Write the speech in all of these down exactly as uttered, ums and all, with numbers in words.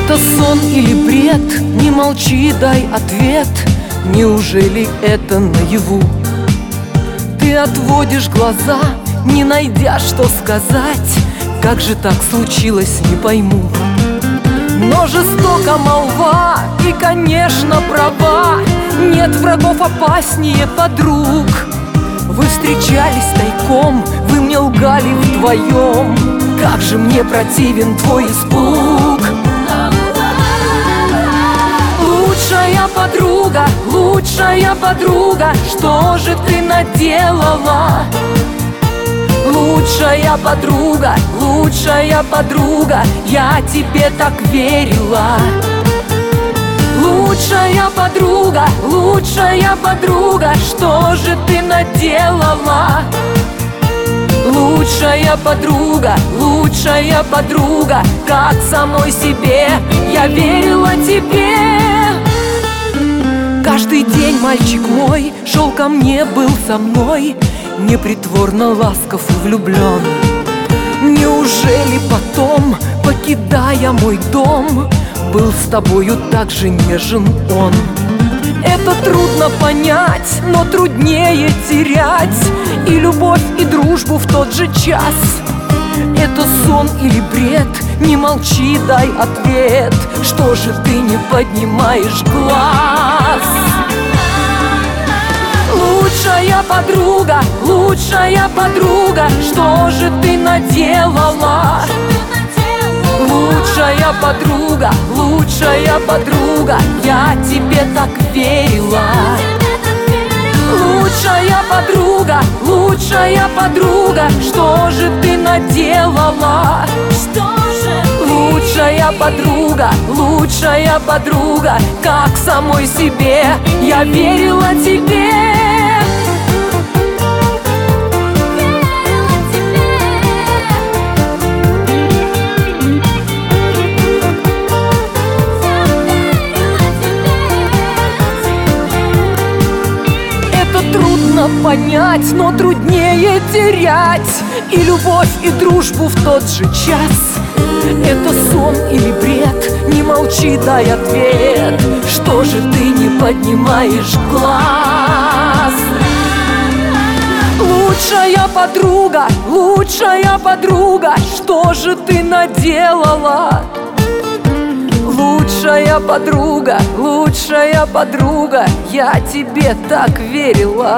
Это сон или бред? Не молчи, дай ответ. Неужели это наяву? Ты отводишь глаза, не найдя, что сказать. Как же так случилось, не пойму. Но жестока молва, и, конечно, права. Нет врагов опаснее подруг. Вы встречались тайком, вы мне лгали вдвоем. Как же мне противен твой испуг. Лучшая подруга, лучшая подруга, что же ты наделала? Лучшая подруга, лучшая подруга, я тебе так верила. Лучшая подруга, лучшая подруга, что же ты наделала? Лучшая подруга, лучшая подруга, как самой себе я верила тебе. Каждый день мальчик мой шел ко мне, был со мной, непритворно ласков и влюблен. Неужели потом, покидая мой дом, был с тобою так же нежен он? Это трудно понять, но труднее терять и любовь, и дружбу в тот же час. Это сон или бред? Не молчи, дай ответ. Что же ты не поднимаешь глаз? Лучшая подруга, лучшая подруга, что же ты наделала? Лучшая подруга, лучшая подруга, я тебе так верила. Лучшая подруга, лучшая подруга, что же ты наделала? Что же? Лучшая подруга, лучшая подруга, как самой себе я верила тебе. Трудно понять, но труднее терять и любовь, и дружбу в тот же час. Это сон или бред? Не молчи, дай ответ. Что же ты не поднимаешь глаз? Лучшая подруга, лучшая подруга, что же ты наделала? Лучшая подруга, лучшая подруга, я тебе так верила.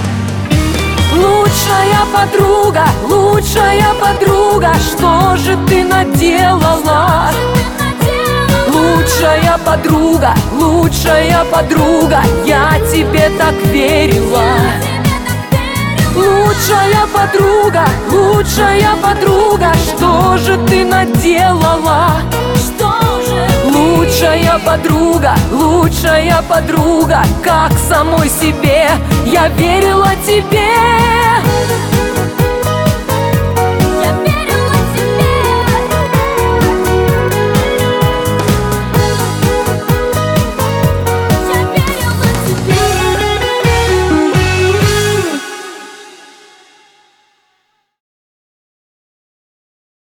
Лучшая подруга, лучшая подруга, что же ты наделала? Лучшая подруга, лучшая подруга, я тебе так верила. Лучшая подруга, лучшая подруга, что же ты наделала? Лучшая подруга, лучшая подруга, как самой себе я верила тебе.